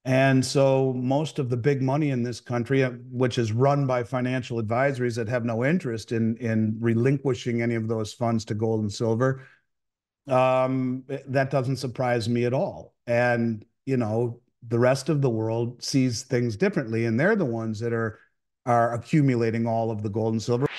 And so most of the big money in this country, which is run by financial advisories that have no interest in relinquishing any of those funds to gold and silver, that doesn't surprise me at all. And, the rest of the world sees things differently, and they're the ones that are accumulating all of the gold and silver.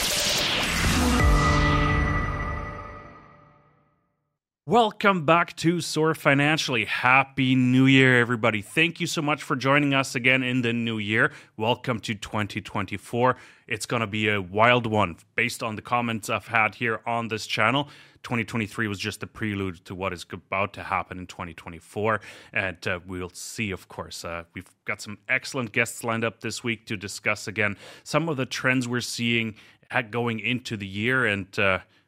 Welcome back to Soar Financially. Happy New Year, everybody. Thank you so much for joining us again in the new year. Welcome to 2024. It's going to be a wild one based on the comments I've had here on this channel. 2023 was just the prelude to what is about to happen in 2024. And we'll see, of course. We've got some excellent guests lined up this week to discuss again some of the trends we're seeing going into the year. And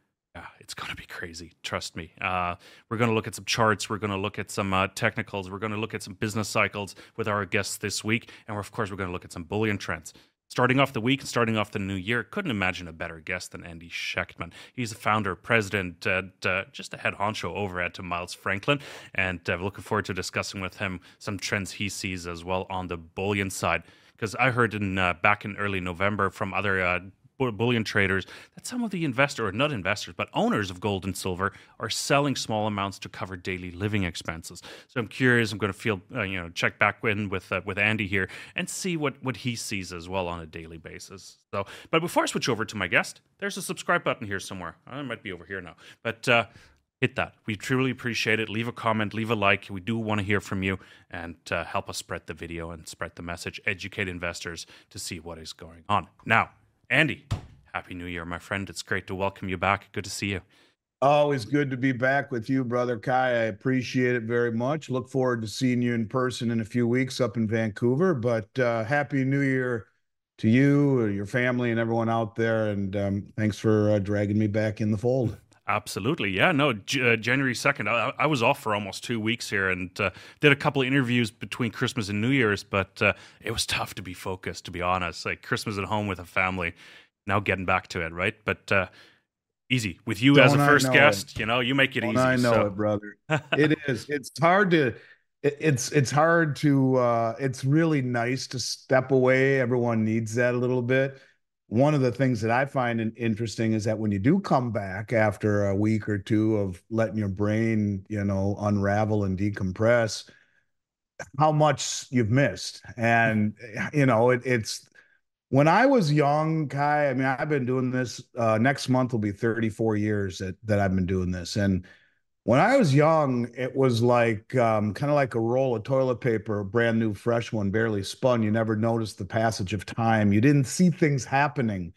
it's going to be crazy. Trust me. We're going to look at some charts. We're going to look at some technicals. We're going to look at some business cycles with our guests this week. And of course, we're going to look at some bullion trends. Starting off the week, starting off the new year, couldn't imagine a better guest than Andy Shechtman. He's the founder, president, just a head honcho over at Miles Franklin. And looking forward to discussing with him some trends he sees as well on the bullion side. Because I heard back in early November from other bullion traders that some of the not investors, but owners of gold and silver are selling small amounts to cover daily living expenses. So I'm curious. I'm going to check back in with Andy here and see what he sees as well on a daily basis. So, but before I switch over to my guest, there's a subscribe button here somewhere. It might be over here now, but hit that. We truly appreciate it. Leave a comment, leave a like. We do want to hear from you and help us spread the video and spread the message, educate investors to see what is going on. Now, Andy, Happy New Year, my friend. It's great to welcome you back. Good to see you. Always good to be back with you, Brother Kai. I appreciate it very much. Look forward to seeing you in person in a few weeks up in Vancouver. But Happy New Year to you, your family, and everyone out there. And thanks for dragging me back in the fold. Absolutely. Yeah, no, January 2nd, I was off for almost 2 weeks here and did a couple of interviews between Christmas and New Year's, but it was tough to be focused, to be honest. Like Christmas at home with a family, now getting back to it, right? But easy. With you as a first guest, you make it easy. I know it, brother. It is. It's hard to, it's really nice to step away. Everyone needs that a little bit. One of the things that I find interesting is that when you do come back after a week or two of letting your brain, unravel and decompress, how much you've missed. And, it's when I was young, Kai, I mean, I've been doing this, next month will be 34 years that I've been doing this. And when I was young, it was like kind of like a roll of toilet paper, a brand new, fresh one, barely spun. You never noticed the passage of time. You didn't see things happening,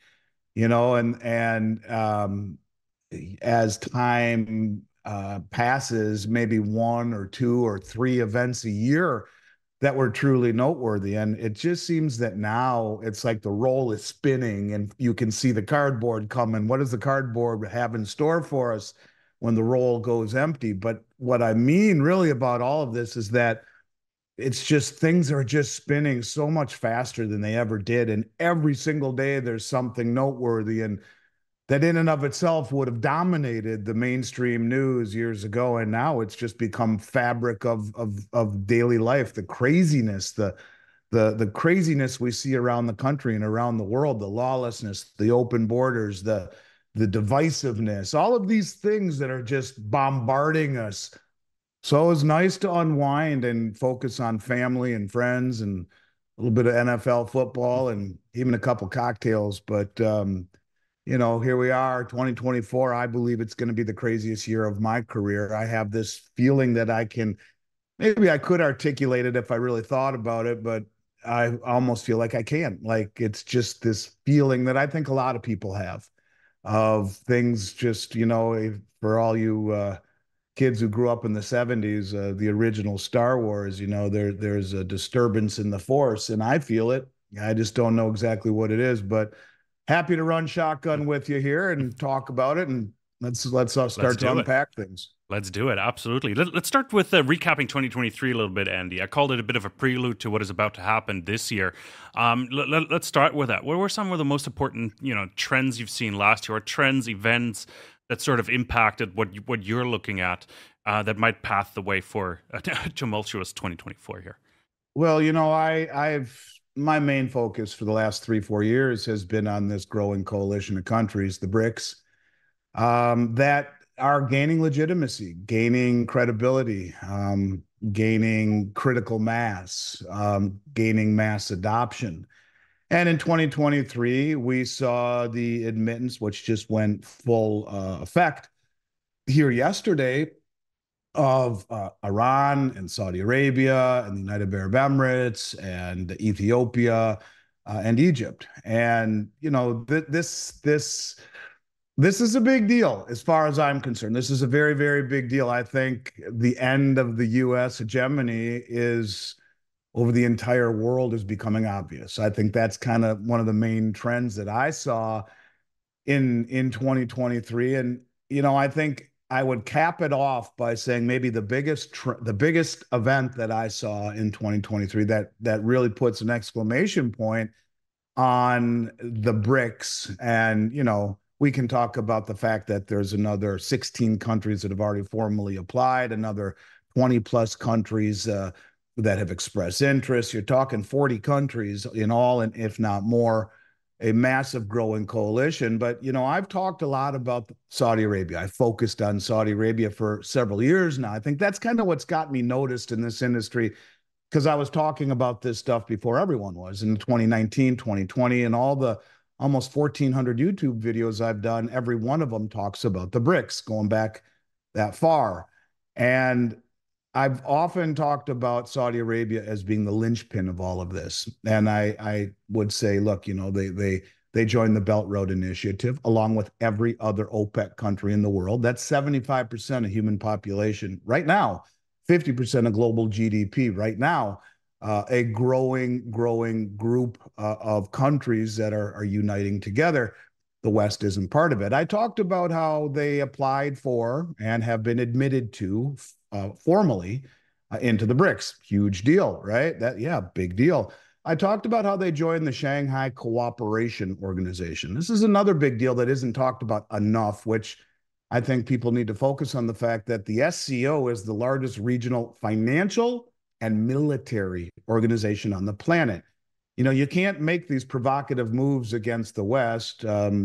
and as time passes, maybe one or two or three events a year that were truly noteworthy. And it just seems that now it's like the roll is spinning and you can see the cardboard coming. What does the cardboard have in store for us when the roll goes empty? But what I mean really about all of this is that it's just things are just spinning so much faster than they ever did. And every single day there's something noteworthy. And that in and of itself would have dominated the mainstream news years ago. And now it's just become fabric of daily life, the craziness, the craziness we see around the country and around the world, the lawlessness, the open borders, the divisiveness, all of these things that are just bombarding us. So it was nice to unwind and focus on family and friends and a little bit of NFL football and even a couple cocktails. But here we are, 2024. I believe it's going to be the craziest year of my career. I have this feeling that maybe I could articulate it if I really thought about it, but I almost feel like I can't. Like it's just this feeling that I think a lot of people have of things just, for all you kids who grew up in the 70s, the original Star Wars, there's a disturbance in the force and I feel it. I just don't know exactly what it is, but happy to run shotgun with you here and talk about it. And let's start to unpack things. Let's do it. Absolutely. Let's start with recapping 2023 a little bit, Andy. I called it a bit of a prelude to what is about to happen this year. Let's start with that. What were some of the most important, trends you've seen last year, or trends, events that sort of impacted what you're looking at that might path the way for a tumultuous 2024 here? Well, I've my main focus for the last 3, 4 years has been on this growing coalition of countries, the BRICS, that are gaining legitimacy, gaining credibility, gaining critical mass, gaining mass adoption. And in 2023, we saw the admittance, which just went full effect here yesterday, of Iran and Saudi Arabia and the United Arab Emirates and Ethiopia and Egypt. And this is a big deal as far as I'm concerned. This is a very, very big deal. I think the end of the U.S. hegemony is over the entire world is becoming obvious. I think that's kind of one of the main trends that I saw in 2023. And I think I would cap it off by saying maybe the biggest event that I saw in 2023 that really puts an exclamation point on the BRICS. And we can talk about the fact that there's another 16 countries that have already formally applied, another 20 plus countries that have expressed interest. You're talking 40 countries in all, and if not more, a massive growing coalition. But I've talked a lot about Saudi Arabia. I focused on Saudi Arabia for several years now. I think that's kind of what's got me noticed in this industry, because I was talking about this stuff before everyone was in 2019, 2020, and all the almost 1,400 YouTube videos I've done. Every one of them talks about the BRICS going back that far. And I've often talked about Saudi Arabia as being the linchpin of all of this. And I would say, look, they joined the Belt Road Initiative along with every other OPEC country in the world. That's 75% of human population right now, 50% of global GDP right now. A growing group of countries that are uniting together. The West isn't part of it. I talked about how they applied for and have been admitted to formally into the BRICS. Huge deal, right? Yeah, big deal. I talked about how they joined the Shanghai Cooperation Organization. This is another big deal that isn't talked about enough, which I think people need to focus on the fact that the SCO is the largest regional financial and military organization on the planet. You can't make these provocative moves against the West.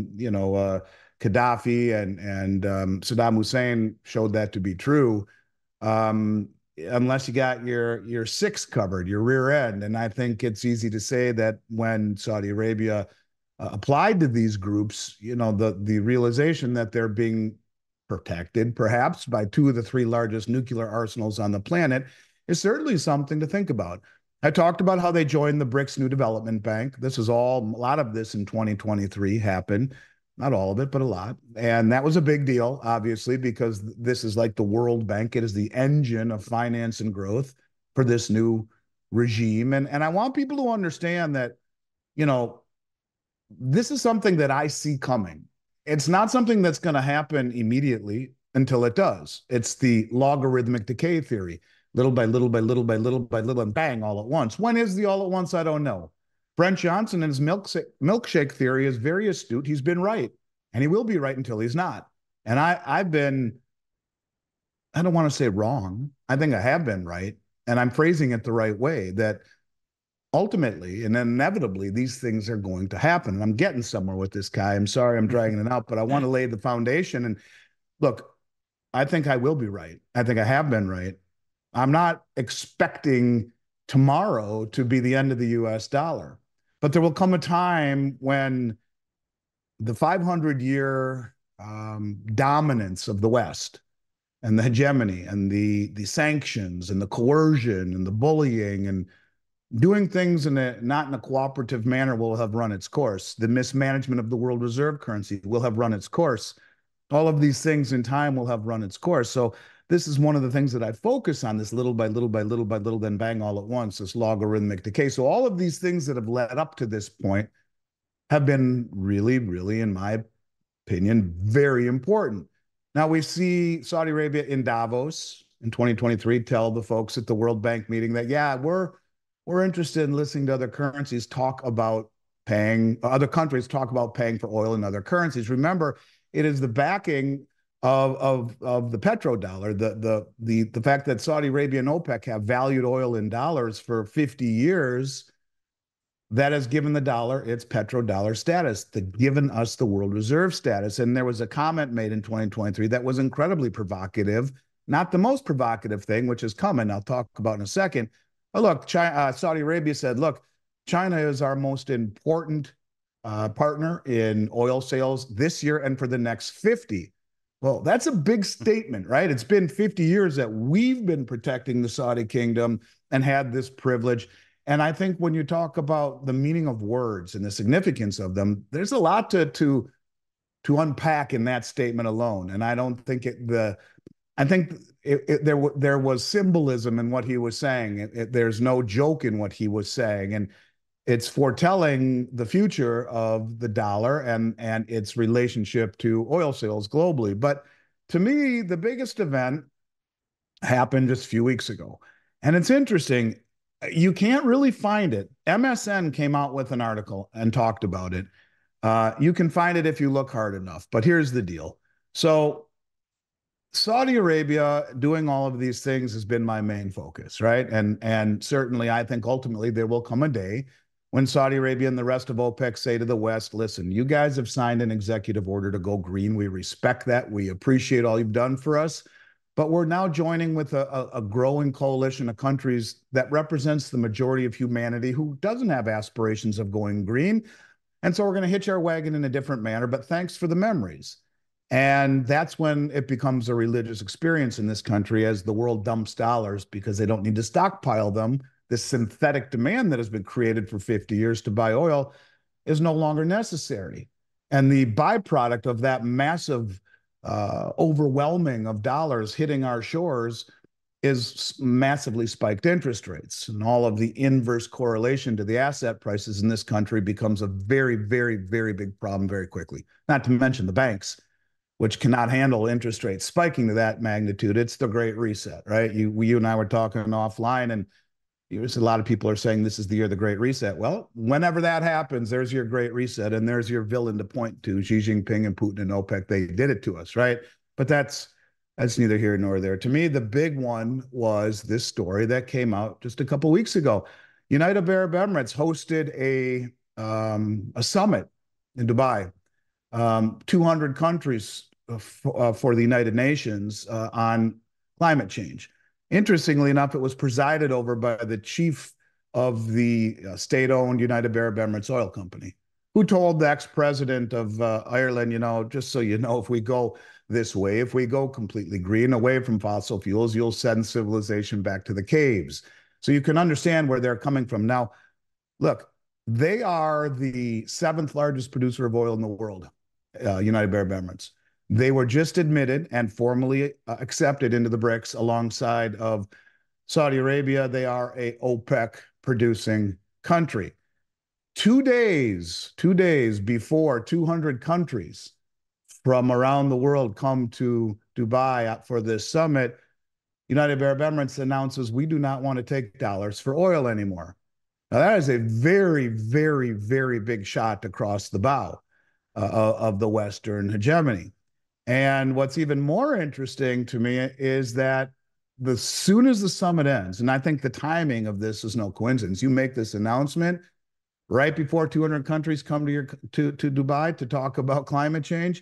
Gaddafi and Saddam Hussein showed that to be true, unless you got your six covered, your rear end. And I think it's easy to say that when Saudi Arabia applied to these groups, the realization that they're being protected perhaps by two of the three largest nuclear arsenals on the planet is certainly something to think about. I talked about how they joined the BRICS New Development Bank. A lot of this in 2023 happened. Not all of it, but a lot. And that was a big deal, obviously, because this is like the World Bank. It is the engine of finance and growth for this new regime. And I want people to understand that, you know, this is something that I see coming. It's not something that's going to happen immediately until it does. It's the logarithmic decay theory. Little by little by little by little by little, and bang, all at once. When is the all at once? I don't know. Brent Johnson and his milkshake theory is very astute. He's been right, and he will be right until he's not. And I've been, I don't want to say wrong. I think I have been right, and I'm phrasing it the right way, that ultimately and inevitably these things are going to happen. And I'm getting somewhere with this guy. I'm sorry I'm dragging it out, but I want to lay the foundation. And look, I think I will be right. I think I have been right. I'm not expecting tomorrow to be the end of the US dollar, but there will come a time when the 500-year dominance of the West and the hegemony and the sanctions and the coercion and the bullying and doing things not in a cooperative manner will have run its course. The mismanagement of the world reserve currency will have run its course. All of these things in time will have run its course. So this is one of the things that I focus on, this little by little by little by little, then bang, all at once, this logarithmic decay. So all of these things that have led up to this point have been really, really, in my opinion, very important. Now we see Saudi Arabia in Davos in 2023 tell the folks at the World Bank meeting that, yeah, we're interested in listening to other countries talk about paying for oil in other currencies. Remember, it is the backing of the petrodollar, the fact that Saudi Arabia and OPEC have valued oil in dollars for 50 years, that has given the dollar its petrodollar status, given us the world reserve status. And there was a comment made in 2023 that was incredibly provocative, not the most provocative thing, which is coming, I'll talk about in a second. But look, Saudi Arabia said, look, China is our most important partner in oil sales this year and for the next 50. Well, that's a big statement, right? It's been 50 years that we've been protecting the Saudi kingdom and had this privilege. And I think when you talk about the meaning of words and the significance of them, there's a lot to unpack in that statement alone. And I don't think there was symbolism in what he was saying. There's no joke in what he was saying, and it's foretelling the future of the dollar and its relationship to oil sales globally. But to me, the biggest event happened just a few weeks ago, and it's interesting. You can't really find it. MSN came out with an article and talked about it. You can find it if you look hard enough. But here's the deal. So Saudi Arabia doing all of these things has been my main focus, right? And certainly I think ultimately there will come a day when Saudi Arabia and the rest of OPEC say to the West, listen, you guys have signed an executive order to go green. We respect that. We appreciate all you've done for us. But we're now joining with a growing coalition of countries that represents the majority of humanity who doesn't have aspirations of going green. And so we're going to hitch our wagon in a different manner, but thanks for the memories. And that's when it becomes a religious experience in this country as the world dumps dollars because they don't need to stockpile them. This synthetic demand that has been created for 50 years to buy oil is no longer necessary. And the byproduct of that massive overwhelming of dollars hitting our shores is massively spiked interest rates. And all of the inverse correlation to the asset prices in this country becomes a very, very, very big problem very quickly. Not to mention the banks, which cannot handle interest rates spiking to that magnitude. It's the Great Reset, right? You and I were talking offline, and a lot of people are saying this is the year of the Great Reset. Well, whenever that happens, there's your Great Reset, and there's your villain to point to, Xi Jinping and Putin and OPEC. They did it to us, right? But that's neither here nor there. To me, the big one was this story that came out just a couple of weeks ago. United Arab Emirates hosted a summit in Dubai. 200 countries for the United Nations on climate change. Interestingly enough, it was presided over by the chief of the state-owned United Arab Emirates Oil Company, who told the ex-president of Ireland, just so you know, if we go this way, if we go completely green, away from fossil fuels, you'll send civilization back to the caves. So you can understand where they're coming from. Now, look, they are the seventh largest producer of oil in the world, United Arab Emirates. They were just admitted and formally accepted into the BRICS alongside of Saudi Arabia. They are a OPEC producing country. 2 days before 200 countries from around the world come to Dubai for this summit, United Arab Emirates announces we do not want to take dollars for oil anymore. Now, that is a very, very, very big shot across the bow of the Western hegemony. And what's even more interesting to me is that as soon as the summit ends, and I think the timing of this is no coincidence, you make this announcement right before 200 countries come to Dubai to talk about climate change.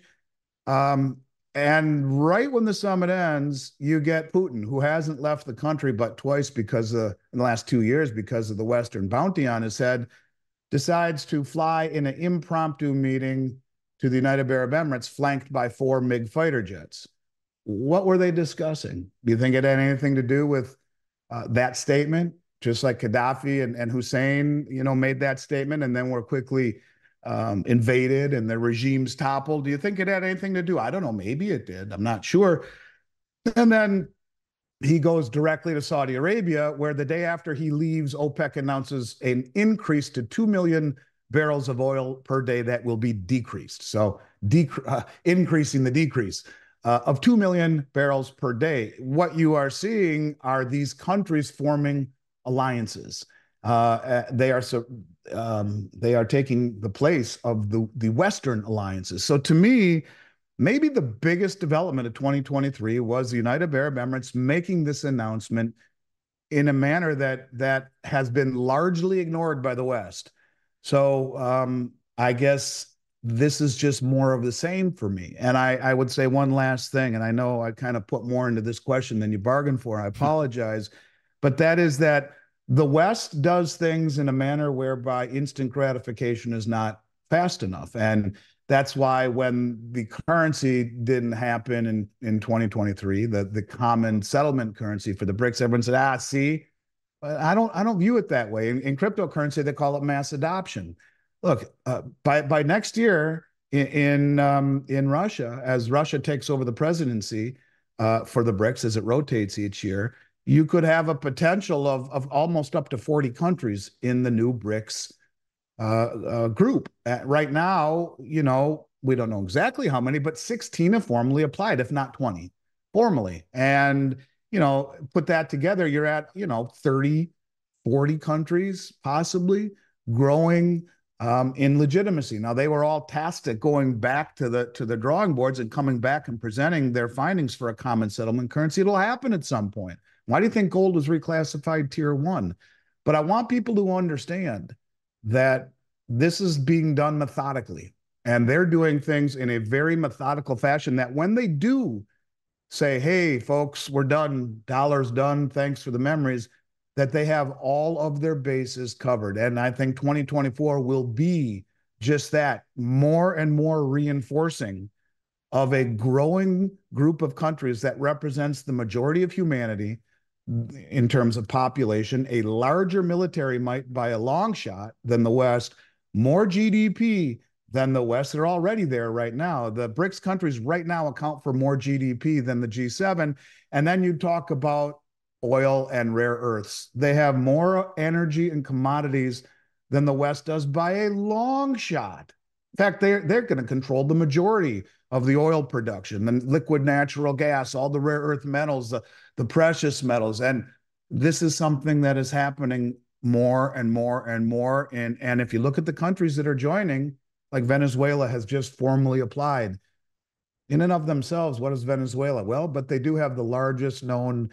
And right when the summit ends, you get Putin, who hasn't left the country but twice in the last 2 years because of the Western bounty on his head, decides to fly in an impromptu meeting to the United Arab Emirates, flanked by 4 MiG fighter jets. What were they discussing? Do you think it had anything to do with that statement? Just like Gaddafi and Hussein, made that statement and then were quickly invaded and the regimes toppled. Do you think it had anything to do? I don't know. Maybe it did. I'm not sure. And then he goes directly to Saudi Arabia, where the day after he leaves, OPEC announces an increase to 2 million barrels of oil per day that will be decreased. So increasing the decrease of 2 million barrels per day. What you are seeing are these countries forming alliances. They are taking the place of the Western alliances. So to me, maybe the biggest development of 2023 was the United Arab Emirates making this announcement in a manner that has been largely ignored by the West. So I guess this is just more of the same for me. And I would say one last thing, and I know I kind of put more into this question than you bargained for. I apologize, but that is that the West does things in a manner whereby instant gratification is not fast enough. And that's why when the currency didn't happen in 2023, the common settlement currency for the BRICS, everyone said, see, but I don't view it that way. In cryptocurrency, they call it mass adoption. Look, by next year in Russia, as Russia takes over the presidency for the BRICS as it rotates each year, you could have a potential of almost up to 40 countries in the new BRICS group. Right now, we don't know exactly how many, but 16 have formally applied, if not 20 formally. And, put that together, you're at, 30, 40 countries possibly growing in legitimacy. Now, they were all tasked at going back to the drawing boards and coming back and presenting their findings for a common settlement currency. It'll happen at some point. Why do you think gold was reclassified tier one? But I want people to understand that this is being done methodically, and they're doing things in a very methodical fashion that when they do say, hey, folks, we're done, dollar's done, thanks for the memories, that they have all of their bases covered. And I think 2024 will be just that, more and more reinforcing of a growing group of countries that represents the majority of humanity in terms of population, a larger military might by a long shot than the West, more GDP than the West. They're already there right now. The BRICS countries right now account for more GDP than the G7. And then you talk about oil and rare earths. They have more energy and commodities than the West does by a long shot. In fact, they're going to control the majority of the oil production, the liquid natural gas, all the rare earth metals, the precious metals. And this is something that is happening more and more and more. And if you look at the countries that are joining, like Venezuela has just formally applied. In and of themselves, what is Venezuela? Well, but they do have the largest known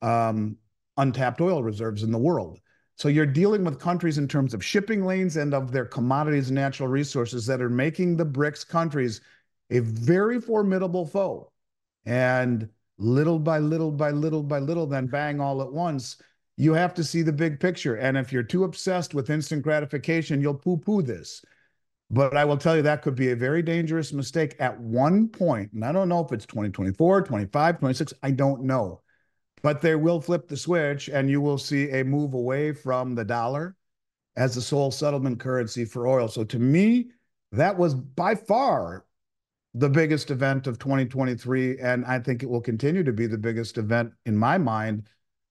untapped oil reserves in the world. So you're dealing with countries in terms of shipping lanes and of their commodities and natural resources that are making the BRICS countries a very formidable foe. And little by little by little by little, then bang, all at once, you have to see the big picture. And if you're too obsessed with instant gratification, you'll poo-poo this. But I will tell you that could be a very dangerous mistake at one point. And I don't know if it's 2024, 25, 26, I don't know. But they will flip the switch and you will see a move away from the dollar as the sole settlement currency for oil. So to me, that was by far the biggest event of 2023. And I think it will continue to be the biggest event in my mind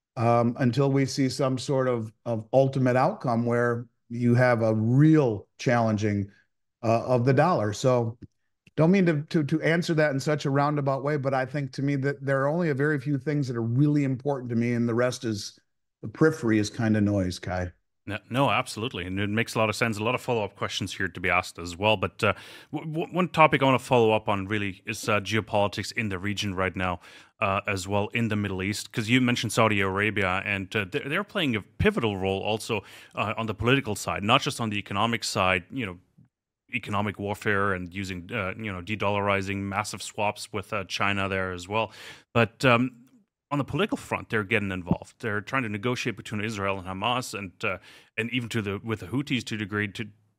until we see some sort of ultimate outcome where you have a real challenging of the dollar. So don't mean to answer that in such a roundabout way, but I think to me that there are only a very few things that are really important to me, and the rest is the periphery is kind of noise, Kai. No, absolutely. And it makes a lot of sense. A lot of follow-up questions here to be asked as well. But one topic I want to follow up on really is geopolitics in the region right now as well in the Middle East. Because you mentioned Saudi Arabia, and they're playing a pivotal role also on the political side, not just on the economic side, economic warfare and using, de-dollarizing massive swaps with China there as well. But on the political front, they're getting involved. They're trying to negotiate between Israel and Hamas, and even with the Houthis to a degree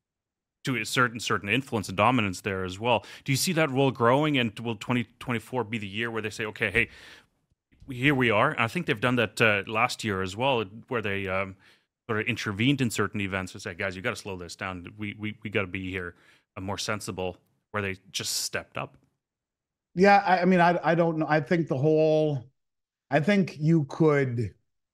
to a certain influence and dominance there as well. Do you see that role growing? And will 2024 be the year where they say, okay, hey, here we are? And I think they've done that last year as well, where they sort of intervened in certain events and said, guys, you got to slow this down. We got to be here more sensible, where they just stepped up. Yeah, I mean, I don't know. I think you could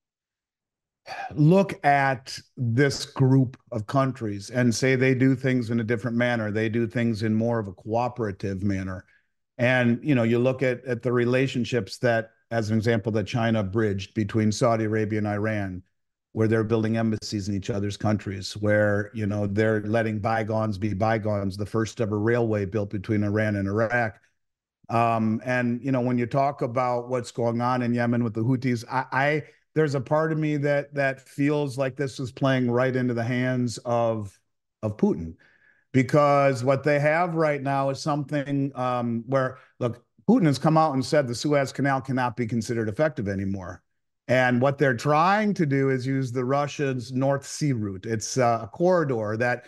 look at this group of countries and say they do things in a different manner. They do things in more of a cooperative manner. And, you look at the relationships that, as an example, that China bridged between Saudi Arabia and Iran, where they're building embassies in each other's countries, where, they're letting bygones be bygones. The first ever railway built between Iran and Iraq And when you talk about what's going on in Yemen with the Houthis, there's a part of me that feels like this is playing right into the hands of Putin, because what they have right now is something where, look, Putin has come out and said the Suez Canal cannot be considered effective anymore. And what they're trying to do is use the Russians' North Sea route. It's a corridor that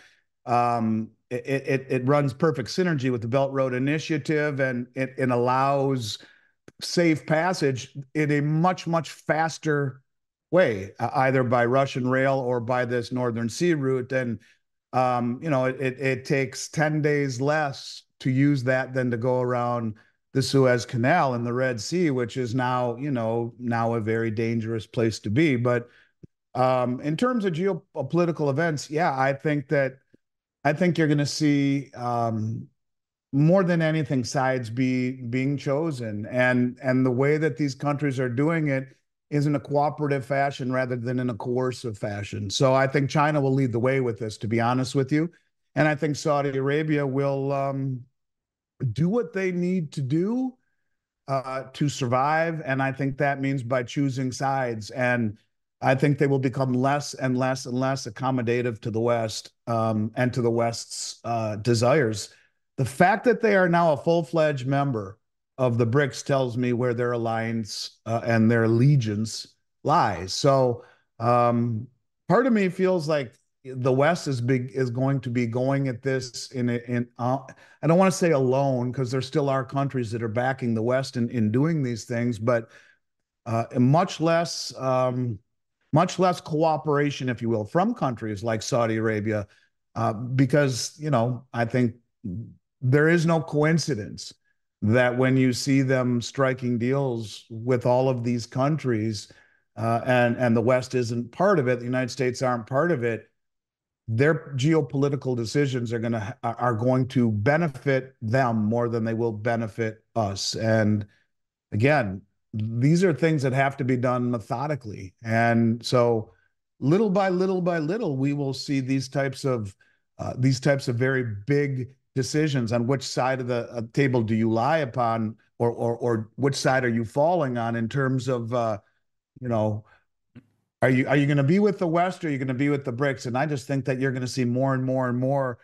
it runs perfect synergy with the Belt Road Initiative, and it allows safe passage in a much, much faster way, either by Russian rail or by this Northern Sea route. And it takes 10 days less to use that than to go around the Suez Canal and the Red Sea, which is now a very dangerous place to be. But in terms of geopolitical events, yeah, I think you're going to see more than anything sides being chosen, and the way that these countries are doing it is in a cooperative fashion rather than in a coercive fashion. So I think China will lead the way with this, to be honest with you, and I think Saudi Arabia will do what they need to survive, and I think that means by choosing sides. And I think they will become less and less and less accommodative to the West, and to the West's desires. The fact that they are now a full-fledged member of the BRICS tells me where their alliance and their allegiance lies. So part of me feels like the West is going to be going at this I don't want to say alone, because there still are countries that are backing the West in doing these things, but much less much less cooperation, if you will, from countries like Saudi Arabia, because I think there is no coincidence that when you see them striking deals with all of these countries, and the West isn't part of it, the United States aren't part of it, their geopolitical decisions are going to benefit them more than they will benefit us. And again, these are things that have to be done methodically. And so little by little by little, we will see these types of very big decisions on which side of the table do you lie upon, or which side are you falling on in terms of you know are you going to be with the West, or are you going to be with the BRICS? And I just think that you're going to see more and more and more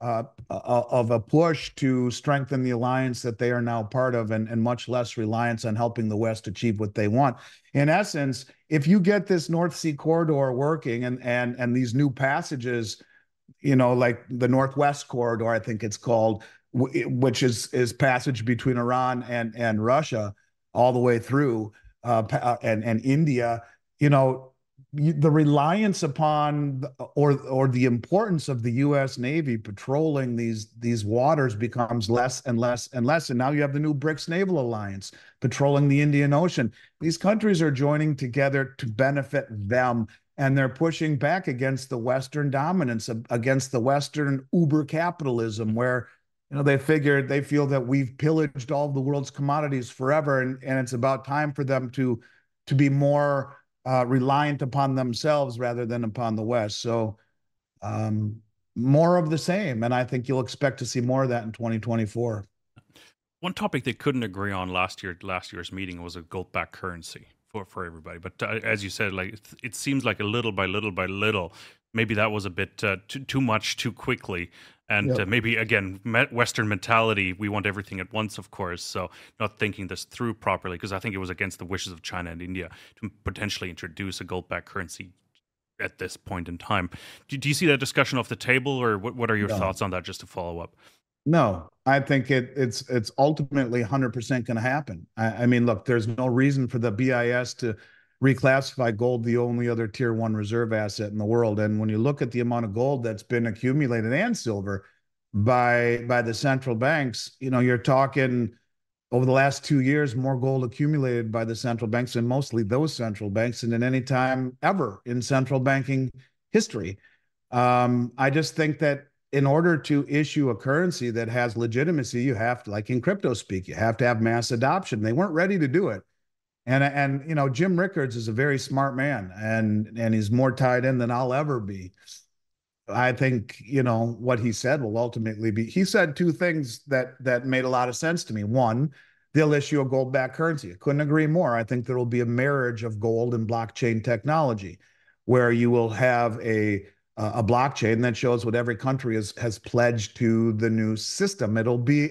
of a push to strengthen the alliance that they are now part of, and much less reliance on helping the West achieve what they want. In essence, if you get this North Sea corridor working, and these new passages, like the Northwest Corridor, I think it's called, which is passage between Iran and Russia all the way through, and India, you know, the reliance upon, or the importance of the U.S. Navy patrolling these waters becomes less and less and less. And now you have the new BRICS Naval Alliance patrolling the Indian Ocean. These countries are joining together to benefit them, and they're pushing back against the Western dominance, against the Western uber capitalism, where they feel that we've pillaged all of the world's commodities forever, and it's about time for them to be more reliant upon themselves rather than upon the West. So more of the same, and I think you'll expect to see more of that in 2024. One topic they couldn't agree on last year's meeting was a gold-backed currency for everybody. But as you said, like it seems like a little by little by little, maybe that was a bit too much too quickly. And Yep. maybe again, Western mentality, we want everything at once, of course. So not thinking this through properly, because I think it was against the wishes of China and India to potentially introduce a gold-backed currency at this point in time. Do you see that discussion off the table, or what are your No. thoughts on that? Just to follow up. No, I think it's ultimately 100% going to happen. I mean, look, there's no reason for the BIS to reclassify gold the only other tier one reserve asset in the world. And when you look at the amount of gold that's been accumulated, and silver, by the central banks, you're talking over the last 2 years, more gold accumulated by the central banks, and mostly those central banks, than at any time ever in central banking history. I just think that in order to issue a currency that has legitimacy, you have to, like in crypto speak, you have to have mass adoption. They weren't ready to do it. And Jim Rickards is a very smart man, and he's more tied in than I'll ever be. I think, what he said will ultimately be, he said two things that made a lot of sense to me. One, they'll issue a gold-backed currency. I couldn't agree more. I think there will be a marriage of gold and blockchain technology where you will have a blockchain that shows what every country has pledged to the new system. It'll be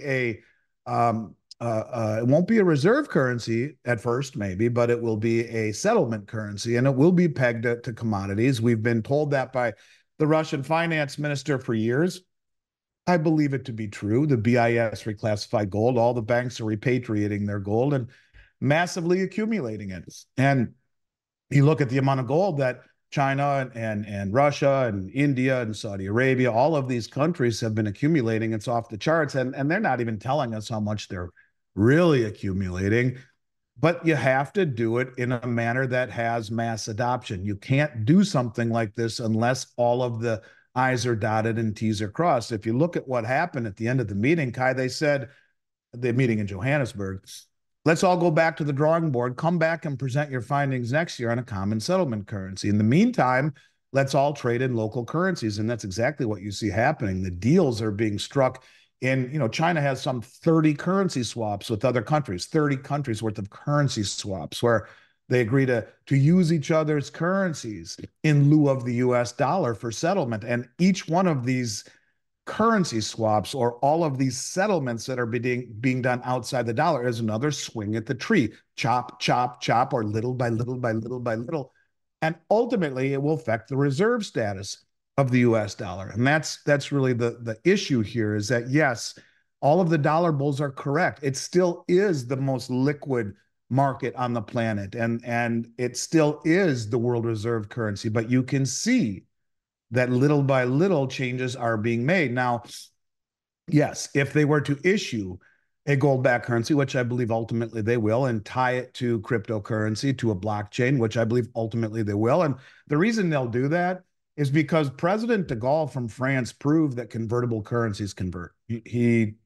it won't be a reserve currency at first, maybe, but it will be a settlement currency, and it will be pegged to commodities. We've been told that by the Russian finance minister for years. I believe it to be true. The BIS reclassified gold. All the banks are repatriating their gold and massively accumulating it. And you look at the amount of gold that China and Russia and India and Saudi Arabia, all of these countries have been accumulating. It's off the charts. And they're not even telling us how much they're really accumulating. But you have to do it in a manner that has mass adoption. You can't do something like this unless all of the I's are dotted and T's are crossed. If you look at what happened at the end of the meeting, Kai, they said, the meeting in Johannesburg, let's all go back to the drawing board, come back and present your findings next year on a common settlement currency. In the meantime, let's all trade in local currencies. And that's exactly what you see happening. The deals are being struck in, China has some 30 currency swaps with other countries, 30 countries worth of currency swaps where they agree to use each other's currencies in lieu of the US dollar for settlement. And each one of these currency swaps or all of these settlements that are being done outside the dollar is another swing at the tree. Chop, chop, chop, or little by little by little by little. And ultimately, it will affect the reserve status of the US dollar. And that's really the issue here is that, yes, all of the dollar bulls are correct. It still is the most liquid market on the planet. And it still is the world reserve currency. But you can see that little by little changes are being made. Now, yes, if they were to issue a gold-backed currency, which I believe ultimately they will, and tie it to cryptocurrency, to a blockchain, which I believe ultimately they will. And the reason they'll do that is because President de Gaulle from France proved that convertible currencies convert. He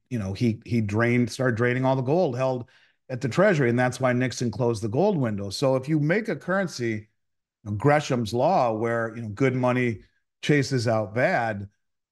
started draining all the gold held at the Treasury, and that's why Nixon closed the gold window. So if you make a currency, Gresham's law, where good money chases out bad,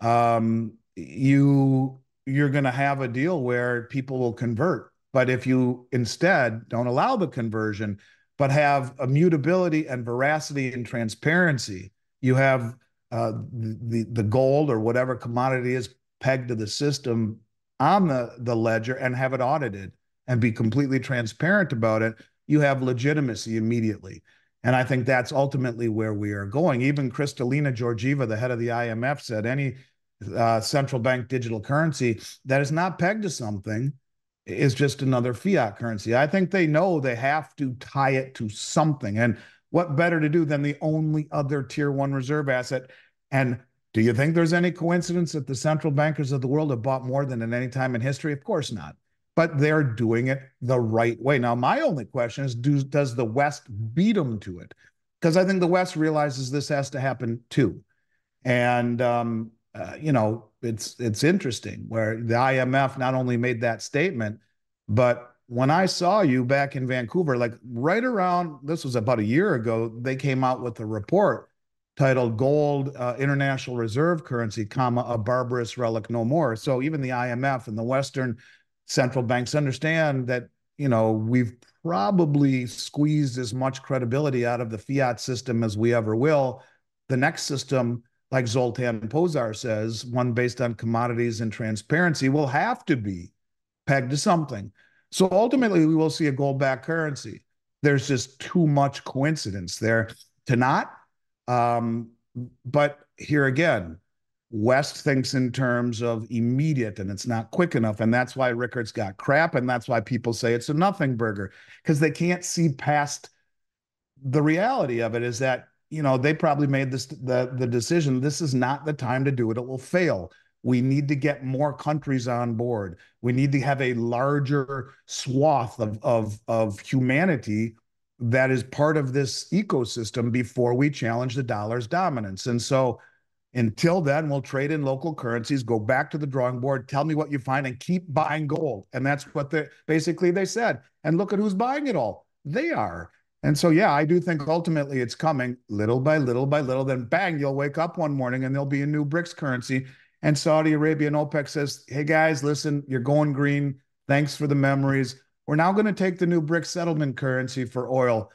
you're going to have a deal where people will convert. But if you instead don't allow the conversion, but have immutability and veracity and transparency, you have the gold or whatever commodity is pegged to the system on the ledger and have it audited and be completely transparent about it, you have legitimacy immediately. And I think that's ultimately where we are going. Even Kristalina Georgieva, the head of the IMF, said any central bank digital currency that is not pegged to something is just another fiat currency. I think they know they have to tie it to something. And what better to do than the only other tier one reserve asset? And do you think there's any coincidence that the central bankers of the world have bought more than at any time in history? Of course not. But they're doing it the right way. Now, my only question is, does the West beat them to it? Because I think the West realizes this has to happen too. And, it's interesting where the IMF not only made that statement, but when I saw you back in Vancouver, like right around, this was about a year ago, they came out with a report titled Gold International Reserve Currency, comma, a barbarous relic no more. So even the IMF and the Western central banks understand that, we've probably squeezed as much credibility out of the fiat system as we ever will. The next system, like Zoltan Pozsar says, one based on commodities and transparency, will have to be pegged to something. So ultimately, we will see a gold-backed currency. There's just too much coincidence there to not. But here again, West thinks in terms of immediate, and it's not quick enough. And that's why Rickards got crap. And that's why people say it's a nothing burger, because they can't see past the reality of it is that, they probably made the decision. This is not the time to do it. It will fail. We need to get more countries on board. We need to have a larger swath of humanity that is part of this ecosystem before we challenge the dollar's dominance. And so until then, we'll trade in local currencies, go back to the drawing board, tell me what you find, and keep buying gold. And that's what basically they said. And look at who's buying it all. They are. And so, yeah, I do think ultimately it's coming little by little by little. Then bang, you'll wake up one morning and there'll be a new BRICS currency. And Saudi Arabia and OPEC says, hey guys, listen, you're going green. Thanks for the memories. We're now going to take the new BRICS settlement currency for oil.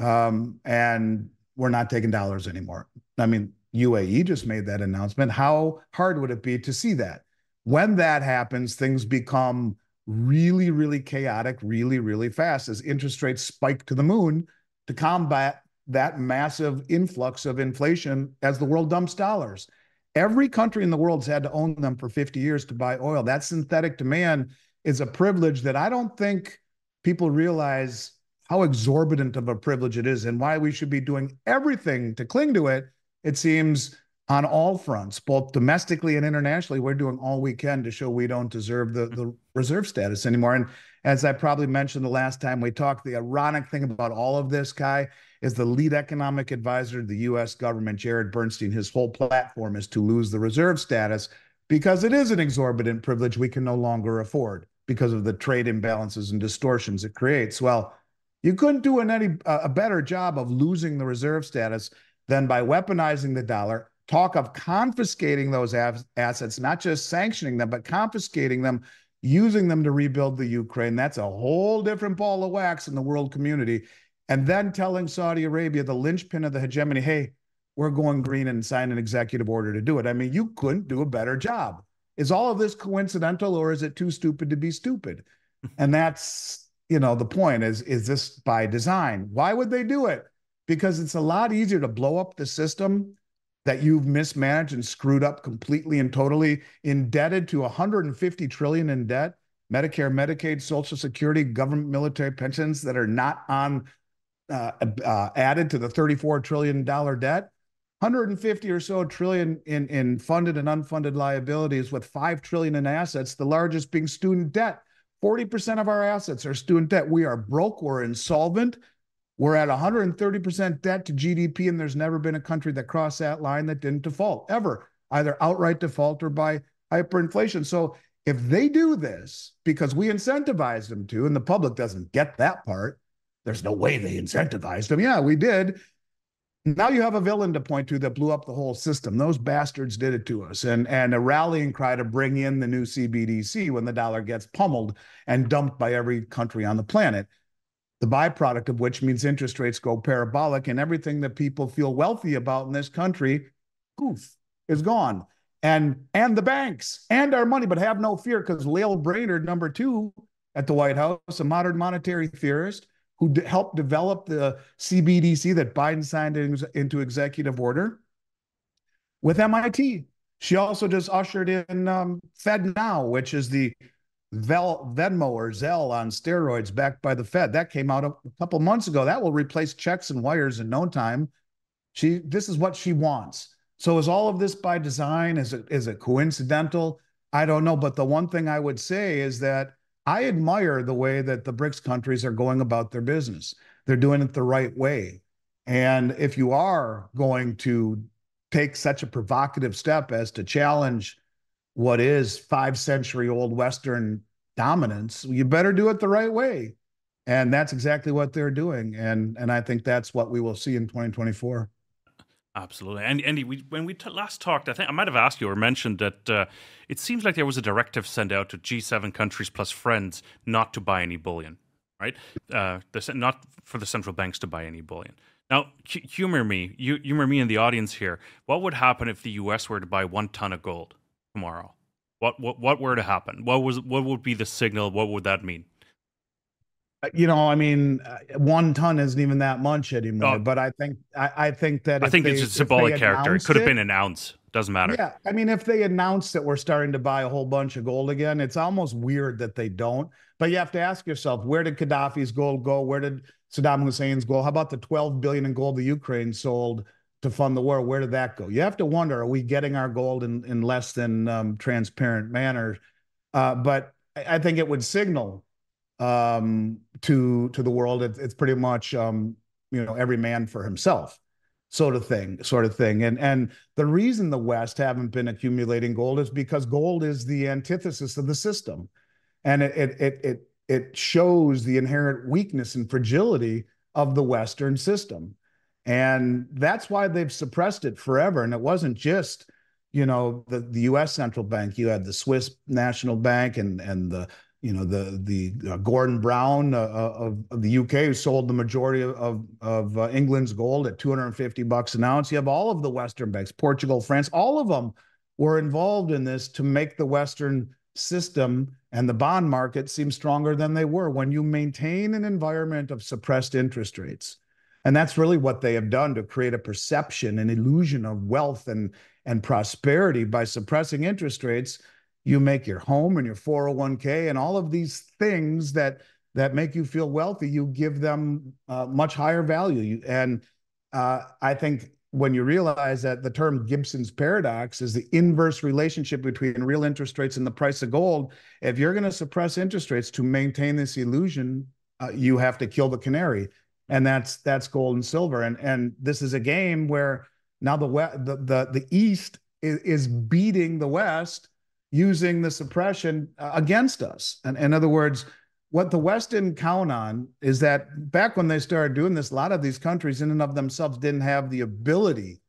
And we're not taking dollars anymore. I mean, UAE just made that announcement. How hard would it be to see that? When that happens, things become really, really chaotic, really, really fast as interest rates spike to the moon to combat that massive influx of inflation as the world dumps dollars. Every country in the world's had to own them for 50 years to buy oil. That synthetic demand is a privilege that I don't think people realize how exorbitant of a privilege it is and why we should be doing everything to cling to it. It seems on all fronts, both domestically and internationally, we're doing all we can to show we don't deserve the reserve status anymore. And as I probably mentioned the last time we talked, the ironic thing about all of this, Kai, is the lead economic advisor to the US government, Jared Bernstein, his whole platform is to lose the reserve status because it is an exorbitant privilege we can no longer afford because of the trade imbalances and distortions it creates. Well, you couldn't do a better job of losing the reserve status than by weaponizing the dollar, talk of confiscating those assets, not just sanctioning them, but confiscating them, using them to rebuild the Ukraine. That's a whole different ball of wax in the world community. And then telling Saudi Arabia, the linchpin of the hegemony, hey, we're going green and sign an executive order to do it. I mean, you couldn't do a better job. Is all of this coincidental or is it too stupid to be stupid? And that's, the point is this by design? Why would they do it? Because it's a lot easier to blow up the system that you've mismanaged and screwed up completely and totally, indebted to 150 trillion in debt, Medicare, Medicaid, Social Security, government, military pensions that are not on added to the $34 trillion debt, 150 or so trillion in funded and unfunded liabilities with 5 trillion in assets, the largest being student debt. 40% of our assets are student debt. We are broke, we're insolvent, we're at 130% debt to GDP, and there's never been a country that crossed that line that didn't default, ever, either outright default or by hyperinflation. So if they do this because we incentivized them to, and the public doesn't get that part, there's no way they incentivized them. Yeah, we did. Now you have a villain to point to that blew up the whole system. Those bastards did it to us. And a rallying cry to bring in the new CBDC when the dollar gets pummeled and dumped by every country on the planet. The byproduct of which means interest rates go parabolic and everything that people feel wealthy about in this country, poof, is gone. And the banks and our money, but have no fear because Lael Brainerd, number 2 at the White House, a modern monetary theorist who helped develop the CBDC that Biden signed into executive order with MIT. She also just ushered in FedNow, which is the Venmo or Zelle on steroids backed by the Fed. That came out a couple months ago. That will replace checks and wires in no time. This is what she wants. So is all of this by design? Is it coincidental? I don't know. But the one thing I would say is that I admire the way that the BRICS countries are going about their business. They're doing it the right way. And if you are going to take such a provocative step as to challenge what is 5-century-old Western dominance, you better do it the right way. And that's exactly what they're doing. And I think that's what we will see in 2024. Absolutely. And Andy, when we last talked, I think I might have asked you or mentioned that it seems like there was a directive sent out to G7 countries plus friends not to buy any bullion, right? Not for the central banks to buy any bullion. Now, humor me and the audience here. What would happen if the U.S. were to buy 1 ton of gold tomorrow? What were to happen? What would be the signal? What would that mean? I mean, 1 ton isn't even that much anymore. But I think that I think it's a symbolic character. It could have been an ounce. Doesn't matter. Yeah, I mean, if they announce that we're starting to buy a whole bunch of gold again, it's almost weird that they don't. But you have to ask yourself, where did Gaddafi's gold go? Where did Saddam Hussein's gold? How about the 12 billion in gold the Ukraine sold to fund the war? Where did that go? You have to wonder, are we getting our gold in less than transparent manner? But I think it would signal to the world it's pretty much every man for himself sort of thing. And the reason the West haven't been accumulating gold is because gold is the antithesis of the system, and it shows the inherent weakness and fragility of the Western system. And that's why they've suppressed it forever. And it wasn't just, the U.S. central bank. You had the Swiss National Bank and the Gordon Brown of the UK, who sold the majority of England's gold at $250 an ounce. You have all of the Western banks, Portugal, France, all of them were involved in this to make the Western system and the bond market seem stronger than they were. When you maintain an environment of suppressed interest rates, and that's really what they have done to create a perception, an illusion of wealth and prosperity by suppressing interest rates, you make your home and your 401k and all of these things that make you feel wealthy, you give them much higher value. And I think when you realize that the term Gibson's paradox is the inverse relationship between real interest rates and the price of gold, if you're going to suppress interest rates to maintain this illusion, you have to kill the canary, and that's gold and silver. And this is a game where now the East is beating the West using the suppression against us. And in other words, what the West didn't count on is that back when they started doing this, a lot of these countries in and of themselves didn't have the ability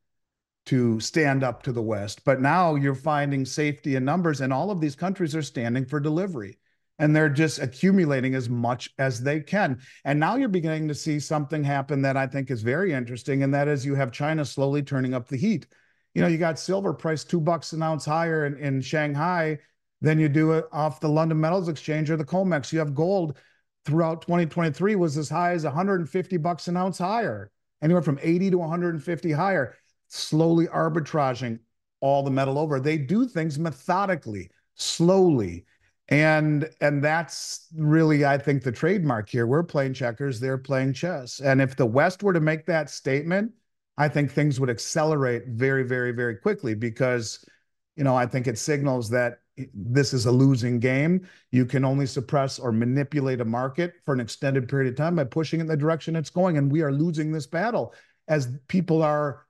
to stand up to the West. But now you're finding safety in numbers, and all of these countries are standing for delivery. And they're just accumulating as much as they can. And now you're beginning to see something happen that I think is very interesting, and that is you have China slowly turning up the heat. You got silver priced $2 an ounce higher in Shanghai than you do it off the London Metals Exchange or the COMEX. You have gold throughout 2023 was as high as $150 an ounce higher, anywhere from 80 to 150 higher, slowly arbitraging all the metal over. They do things methodically, slowly. And that's really, I think, the trademark here. We're playing checkers, they're playing chess. And if the West were to make that statement, I think things would accelerate very, very, very quickly, because, I think it signals that this is a losing game. You can only suppress or manipulate a market for an extended period of time by pushing it in the direction it's going. And we are losing this battle as people are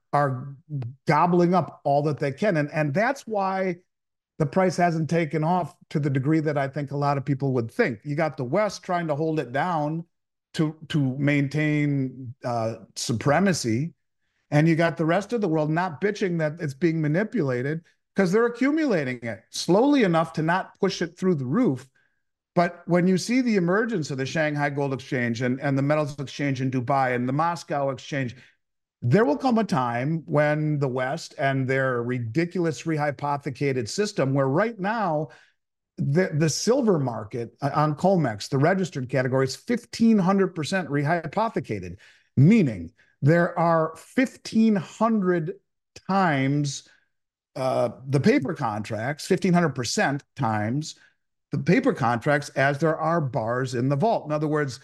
gobbling up all that they can. And that's why the price hasn't taken off to the degree that I think a lot of people would think. You got the West trying to hold it down to maintain supremacy, and you got the rest of the world not bitching that it's being manipulated, because they're accumulating it slowly enough to not push it through the roof. But when you see the emergence of the Shanghai Gold Exchange and the Metals Exchange in Dubai and the Moscow Exchange, there will come a time when the West and their ridiculous rehypothecated system, where right now the silver market on COMEX, the registered category, is 1,500% rehypothecated, meaning there are 1,500 times the paper contracts, 1,500% times the paper contracts as there are bars in the vault. In other words,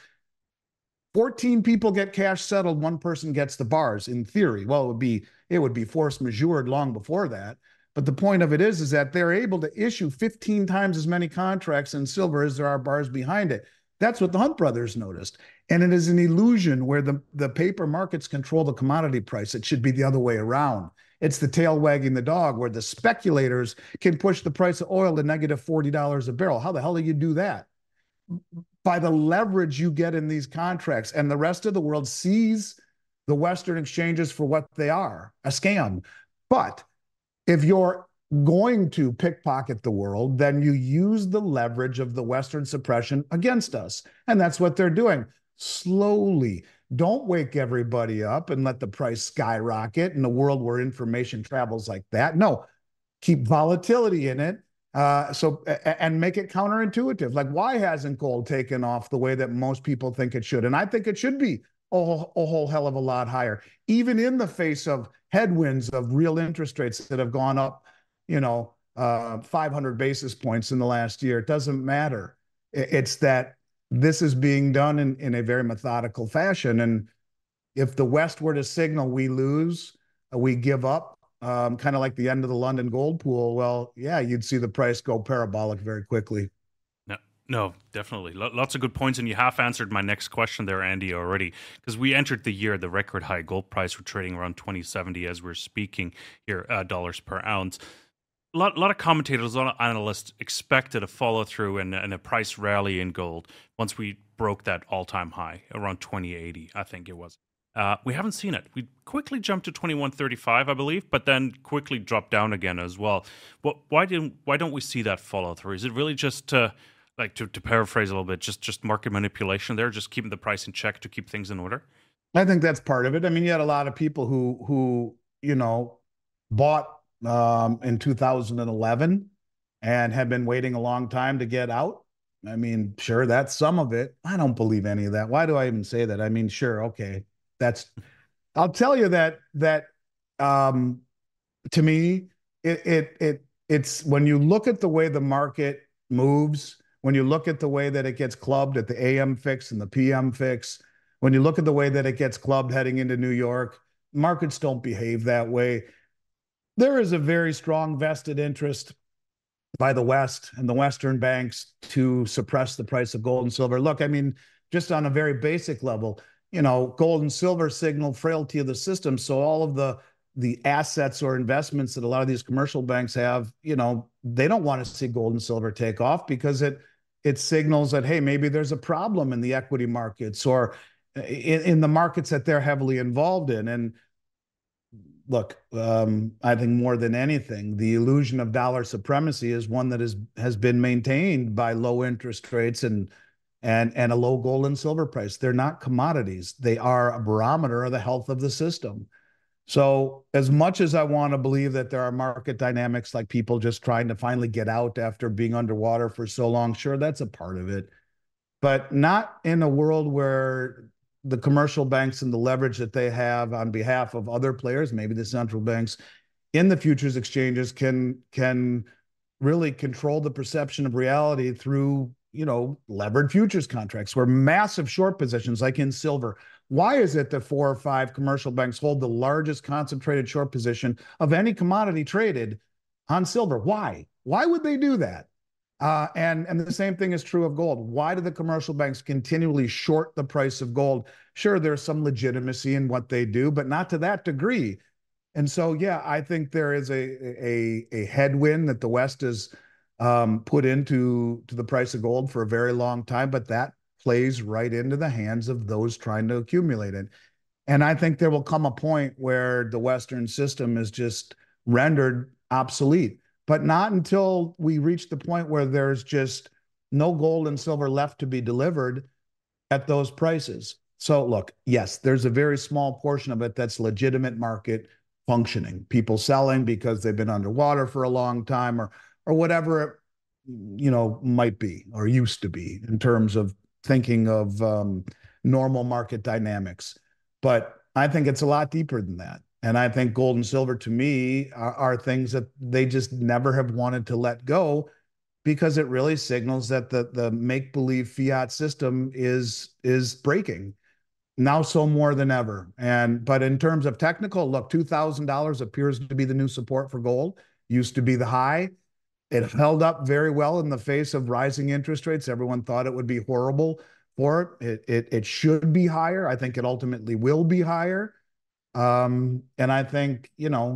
14 people get cash settled, one person gets the bars in theory. Well, it would be force majeure long before that. But the point of it is that they're able to issue 15 times as many contracts in silver as there are bars behind it. That's what the Hunt brothers noticed. And it is an illusion where the paper markets control the commodity price. It should be the other way around. It's the tail wagging the dog, where the speculators can push the price of oil to negative $40 a barrel. How the hell do you do that? By the leverage you get in these contracts. And the rest of the world sees the Western exchanges for what they are, a scam. But if you're going to pickpocket the world, then you use the leverage of the Western suppression against us. And that's what they're doing. Slowly. Don't wake everybody up and let the price skyrocket in a world where information travels like that. No, keep volatility in it. And make it counterintuitive. Like, why hasn't gold taken off the way that most people think it should? And I think it should be a whole hell of a lot higher, even in the face of headwinds of real interest rates that have gone up, 500 basis points in the last year. It doesn't matter. It's that this is being done in a very methodical fashion. And if the West were to signal we lose, we give up, kind of like the end of the London gold pool, well, yeah, you'd see the price go parabolic very quickly. No, definitely. Lots of good points. And you half answered my next question there, Andy, already. Because we entered the year, the record high gold price, we're trading around 2070 as we're speaking here, dollars per ounce. lot of commentators, a lot of analysts expected a follow through and a price rally in gold once we broke that all time high around 2080, I think it was. We haven't seen it. We quickly jumped to 2135, I believe, but then quickly dropped down again as well. Why don't we see that follow through? Is it really just to paraphrase a little bit, just market manipulation there, just keeping the price in check to keep things in order? I think that's part of it. I mean, you had a lot of people who bought in 2011 and had been waiting a long time to get out. I mean, sure, that's some of it. I don't believe any of that. Why do I even say that? I mean, sure, okay, that's. I'll tell you that um, to me, it's when you look at the way the market moves, when you look at the way that it gets clubbed at the AM fix and the PM fix, when you look at the way that it gets clubbed heading into New York, markets don't behave that way. There is a very strong vested interest by the West and the Western banks to suppress the price of gold and silver. Look, I mean, just on a very basic level, gold and silver signal frailty of the system. So all of the assets or investments that a lot of these commercial banks have, they don't want to see gold and silver take off because it signals that, hey, maybe there's a problem in the equity markets or in the markets that they're heavily involved in. And look, I think more than anything, the illusion of dollar supremacy is one that has been maintained by low interest rates and a low gold and silver price. They're not commodities. They are a barometer of the health of the system. So as much as I want to believe that there are market dynamics like people just trying to finally get out after being underwater for so long, sure, that's a part of it, but not in a world where the commercial banks and the leverage that they have on behalf of other players, maybe the central banks in the futures exchanges can really control the perception of reality through, levered futures contracts where massive short positions like in silver. Why is it that four or five commercial banks hold the largest concentrated short position of any commodity traded on silver? Why? Why would they do that? And the same thing is true of gold. Why do the commercial banks continually short the price of gold? Sure, there's some legitimacy in what they do, but not to that degree. And so, yeah, I think there is a headwind that the West has put into the price of gold for a very long time, but that plays right into the hands of those trying to accumulate it. And I think there will come a point where the Western system is just rendered obsolete, but not until we reach the point where there's just no gold and silver left to be delivered at those prices. So, look, yes, there's a very small portion of it that's legitimate market functioning, people selling because they've been underwater for a long time or whatever it, might be or used to be in terms of thinking of normal market dynamics. But I think it's a lot deeper than that. And I think gold and silver to me are things that they just never have wanted to let go because it really signals that the make believe fiat system is breaking now so more than ever. But in terms of technical, look, $2,000 appears to be the new support for gold. Used to be the high. It held up very well in the face of rising interest rates. Everyone thought it would be horrible for it. It should be higher. I think it ultimately will be higher. And I think,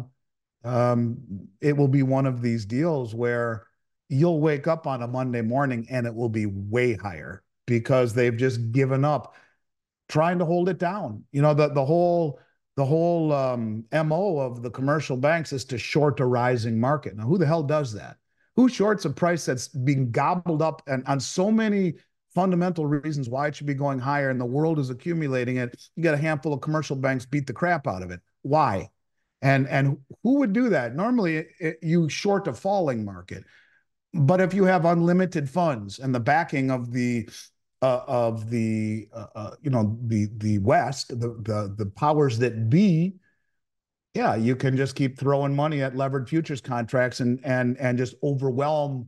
it will be one of these deals where you'll wake up on a Monday morning and it will be way higher because they've just given up trying to hold it down. The whole MO of the commercial banks is to short a rising market. Now, who the hell does that? Who shorts a price that's being gobbled up and on so many fundamental reasons why it should be going higher and the world is accumulating it? You got a handful of commercial banks beat the crap out of it. Why? And who would do that? Normally, you short a falling market. But if you have unlimited funds and the backing of the West, the powers that be, yeah, you can just keep throwing money at levered futures contracts and just overwhelm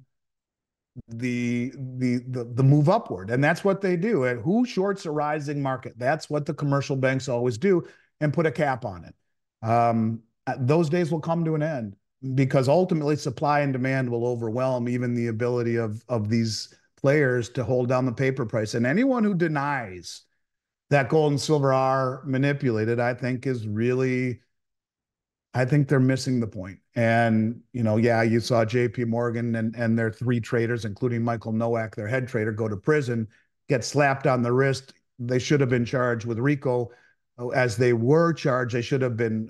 the move upward. And that's what they do. And who shorts a rising market? That's what the commercial banks always do and put a cap on it. Those days will come to an end because ultimately supply and demand will overwhelm even the ability of these players to hold down the paper price. And anyone who denies that gold and silver are manipulated, I think is really I think they're missing the point. And, yeah, you saw JP Morgan and their three traders, including Michael Nowak, their head trader, go to prison, get slapped on the wrist. They should have been charged with RICO. As they were charged, they should have been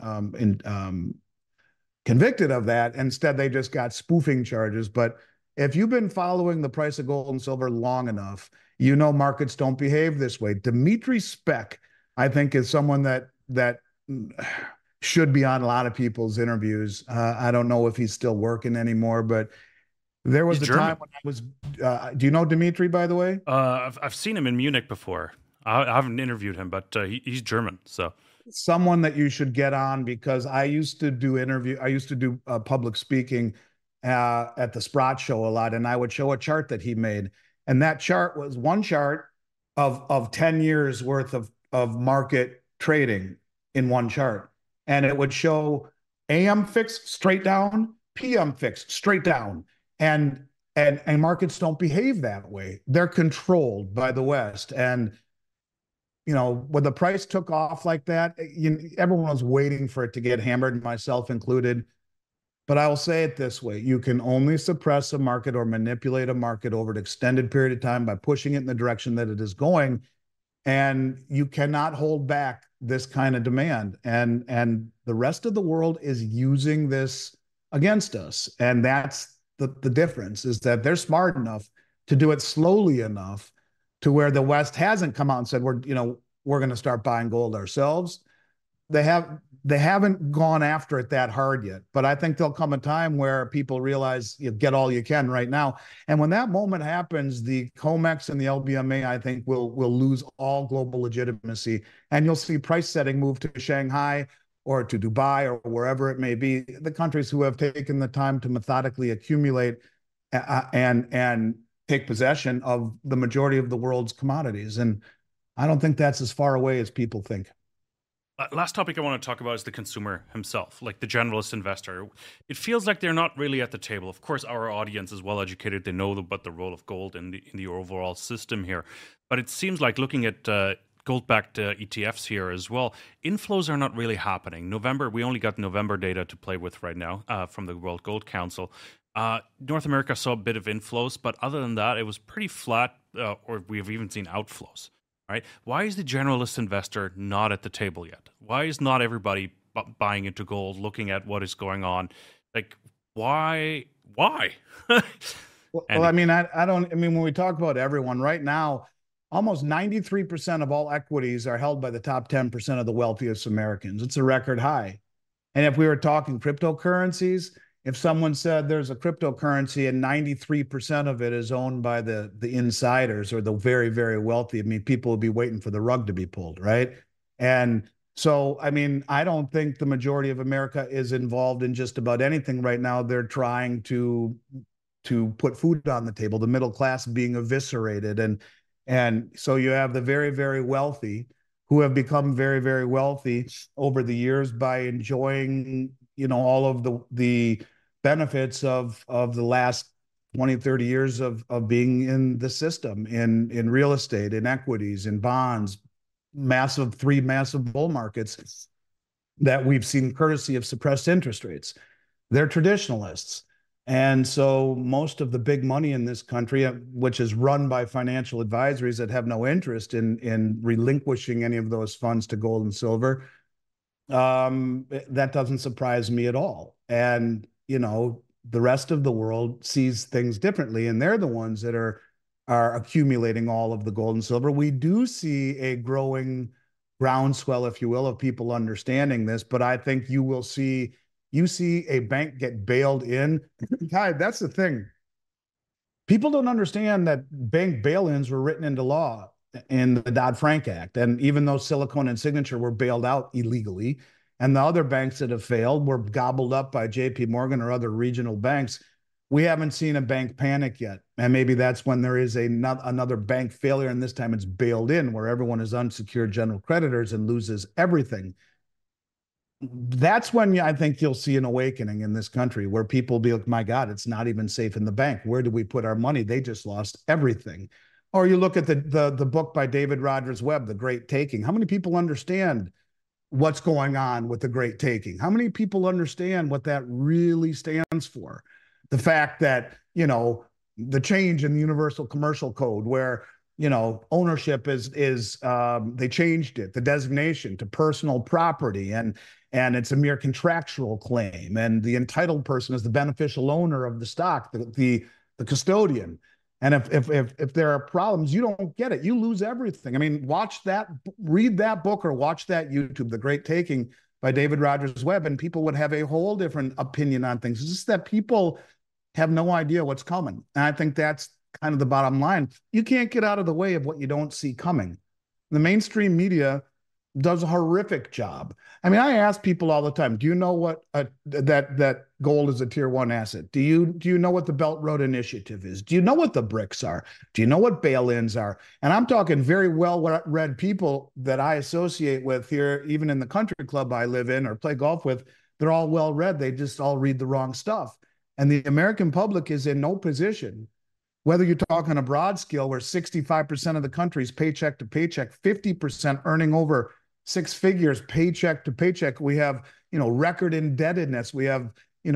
convicted of that. Instead, they just got spoofing charges. But if you've been following the price of gold and silver long enough, markets don't behave this way. Dmitry Speck, I think, is someone that should be on a lot of people's interviews. I don't know if he's still working anymore, but there was He's a time German. when I was. Do you know Dmitry, by the way? I've seen him in Munich before. I haven't interviewed him, but he's German. So Someone that you should get on, because I used to do public speaking at the Sprott show a lot, and I would show a chart that he made, and that chart was one chart of 10 years worth of market trading in one chart, and it would show AM fixed straight down, PM fixed straight down, and markets don't behave that way. They're controlled by the West. And when the price took off like that, everyone was waiting for it to get hammered, myself included. But I will say it this way: you can only suppress a market or manipulate a market over an extended period of time by pushing it in the direction that it is going. And you cannot hold back this kind of demand. And the rest of the world is using this against us. And that's the difference, is that they're smart enough to do it slowly enough to where the West hasn't come out and said, we're going to start buying gold ourselves. They haven't gone after it that hard yet, but I think there'll come a time where people realize you get all you can right now. And when that moment happens, the COMEX and the LBMA, I think, will lose all global legitimacy, and you'll see price setting move to Shanghai or to Dubai or wherever it may be, the countries who have taken the time to methodically accumulate and take possession of the majority of the world's commodities. And I don't think that's as far away as people think. last topic I want to talk about is the consumer himself, like the generalist investor. It feels like they're not really at the table. Of course, our audience is well educated; they know about the role of gold in the overall system here. But it seems like looking at gold-backed ETFs here as well, inflows are not really happening. November, we only got November data to play with right now from the World Gold Council. North America saw a bit of inflows, but other than that, it was pretty flat, or we've even seen outflows. Right? Why is the generalist investor not at the table yet? Why is not everybody buying into gold, looking at what is going on? Like, why? Why? Well, I mean, I don't. I mean, when we talk about everyone right now, almost 93% of all equities are held by the top 10% of the wealthiest Americans. It's a record high. And if we were talking cryptocurrencies, if someone said there's a cryptocurrency and 93% of it is owned by the insiders or the very, very wealthy, I mean, people would be waiting for the rug to be pulled, right? And so, I mean, I don't think the majority of America is involved in just about anything right now. They're trying to put food on the table, the middle class being eviscerated. And so you have the very, very wealthy who have become very, very wealthy over the years by enjoying, all of the benefits of the last 20, 30 years of being in the system, in real estate, in equities, in bonds, three massive bull markets that we've seen courtesy of suppressed interest rates. They're traditionalists. And so most of the big money in this country, which is run by financial advisories that have no interest in relinquishing any of those funds to gold and silver, that doesn't surprise me at all. And, the rest of the world sees things differently, and they're the ones that are accumulating all of the gold and silver. We do see a growing groundswell, if you will, of people understanding this, but I think you see a bank get bailed in. God, that's the thing. People don't understand that bank bail-ins were written into law in the Dodd-Frank Act. And even though Silicon and Signature were bailed out illegally, and the other banks that have failed were gobbled up by JP Morgan or other regional banks, we haven't seen a bank panic yet. And maybe that's when there is another bank failure, and this time it's bailed in, where everyone is unsecured general creditors and loses everything. That's when I think you'll see an awakening in this country, where people will be like, my God, it's not even safe in the bank. Where do we put our money? They just lost everything. Or you look at the book by David Rogers Webb, The Great Taking. How many people understand what's going on with the Great Taking? How many people understand what that really stands for? The fact that, the change in the Universal Commercial Code, where, ownership is they changed it, the designation to personal property, and it's a mere contractual claim, and the entitled person is the beneficial owner of the stock, the custodian. And if there are problems, you don't get it. You lose everything. I mean, read that book or watch that YouTube, The Great Taking by David Rogers Webb, and people would have a whole different opinion on things. It's just that people have no idea what's coming. And I think that's kind of the bottom line. You can't get out of the way of what you don't see coming. The mainstream media does a horrific job. I mean, I ask people all the time, do you know what that gold is a tier one asset? Do you know what the Belt Road Initiative is? Do you know what the BRICS are? Do you know what bail-ins are? And I'm talking very well-read people that I associate with here, even in the country club I live in or play golf with. They're all well-read. They just all read the wrong stuff. And the American public is in no position, whether you're talking on a broad scale where 65% of the country's paycheck to paycheck, 50% earning over six figures, paycheck to paycheck. We have, record indebtedness. We have,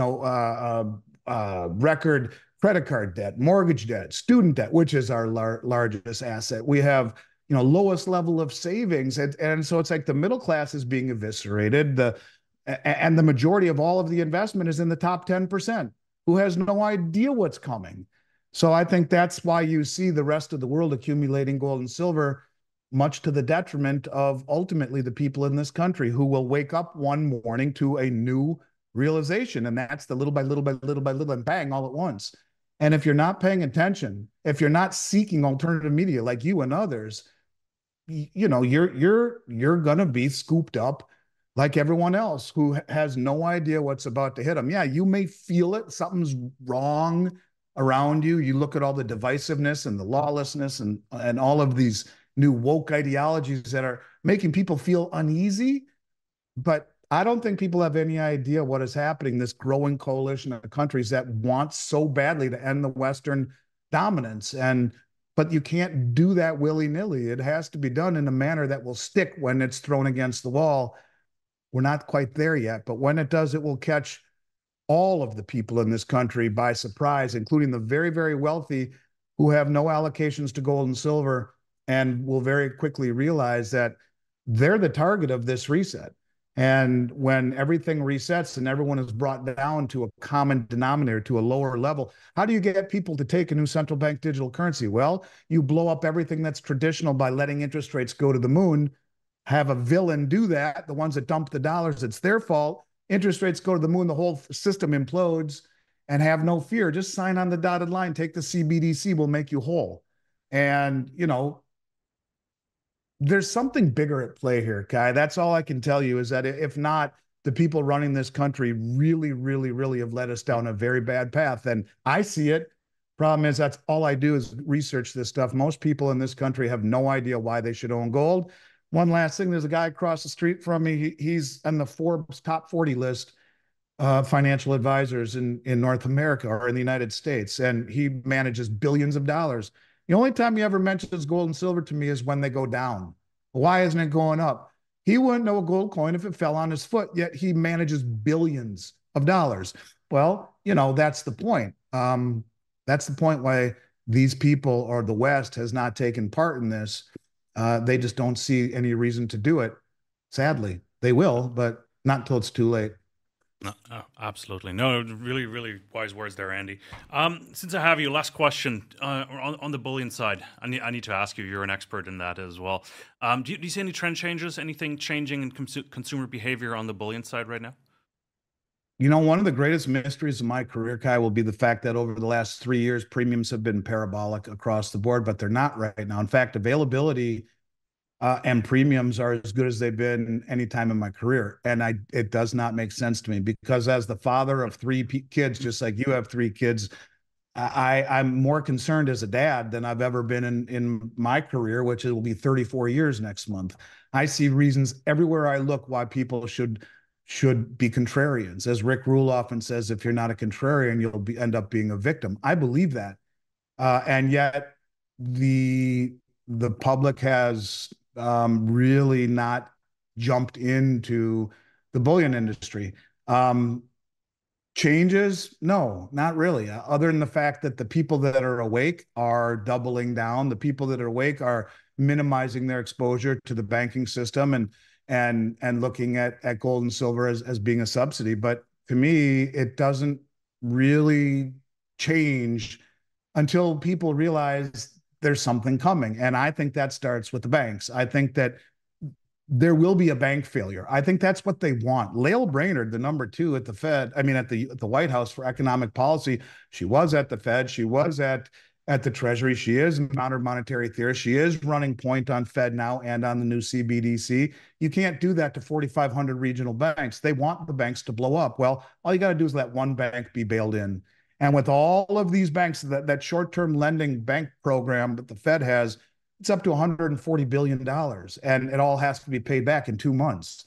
record credit card debt, mortgage debt, student debt, which is our largest asset. We have, lowest level of savings. And so it's like the middle class is being eviscerated. And the majority of all of the investment is in the top 10%, who has no idea what's coming. So I think that's why you see the rest of the world accumulating gold and silver, much to the detriment of ultimately the people in this country who will wake up one morning to a new realization. And that's the little by little by little by little and bang all at once. And if you're not paying attention, if you're not seeking alternative media like you and others, you're going to be scooped up like everyone else who has no idea what's about to hit them. Yeah, you may feel it. Something's wrong around you. You look at all the divisiveness and the lawlessness and all of these new woke ideologies that are making people feel uneasy. But I don't think people have any idea what is happening. This growing coalition of countries that want so badly to end the Western dominance. But you can't do that willy-nilly. It has to be done in a manner that will stick when it's thrown against the wall. We're not quite there yet, but when it does, it will catch all of the people in this country by surprise, including the very, very wealthy who have no allocations to gold and silver and will very quickly realize that they're the target of this reset. And when everything resets and everyone is brought down to a common denominator, to a lower level, how do you get people to take a new central bank digital currency? Well, you blow up everything that's traditional by letting interest rates go to the moon, have a villain do that, the ones that dump the dollars, it's their fault. Interest rates go to the moon, the whole system implodes, and have no fear. Just sign on the dotted line, take the CBDC, we'll make you whole. And, there's something bigger at play here, Kai. That's all I can tell you is that if not, the people running this country really, really, really have led us down a very bad path. And I see it. Problem is, that's all I do is research this stuff. Most people in this country have no idea why they should own gold. One last thing, there's a guy across the street from me. He's on the Forbes top 40 list of financial advisors in North America or in the United States, and he manages billions of dollars. The only time he ever mentions gold and silver to me is when they go down. Why isn't it going up? He wouldn't know a gold coin if it fell on his foot, yet he manages billions of dollars. Well, that's the point. That's the point why these people or the West has not taken part in this. They just don't see any reason to do it. Sadly, they will, but not until it's too late. No, absolutely. No, really, really wise words there, Andy. Since I have you, last question on the bullion side. I need to ask you. You're an expert in that as well. Do you see any trend changes? Anything changing in consumer behavior on the bullion side right now? One of the greatest mysteries of my career, Kai, will be the fact that over the last 3 years, premiums have been parabolic across the board, but they're not right now. In fact, availability and premiums are as good as they've been any time in my career. And it does not make sense to me because as the father of three kids, just like you have three kids, I'm more concerned as a dad than I've ever been in my career, which will be 34 years next month. I see reasons everywhere I look why people should be contrarians. As Rick Rule often says, if you're not a contrarian, you'll end up being a victim. I believe that. And yet the public has really not jumped into the bullion industry. Um, Changes? No, not really. Other than the fact that the people that are awake are doubling down, the people that are awake are minimizing their exposure to the banking system and looking at gold and silver as being a subsidy. But to me, it doesn't really change until people realize there's something coming. And I think that starts with the banks. I think that there will be a bank failure. I think that's what they want. Lael Brainerd, the number two at the Fed, I mean at the White House for economic policy, she was at the Fed, she was at the Treasury, she is a modern monetary theorist, she is running point on Fed now and on the new CBDC. You can't do that to 4,500 regional banks. They want the banks to blow up. Well, all you got to do is let one bank be bailed in. And with all of these banks, that short-term lending bank program that the Fed has, it's up to $140 billion, and it all has to be paid back in 2 months.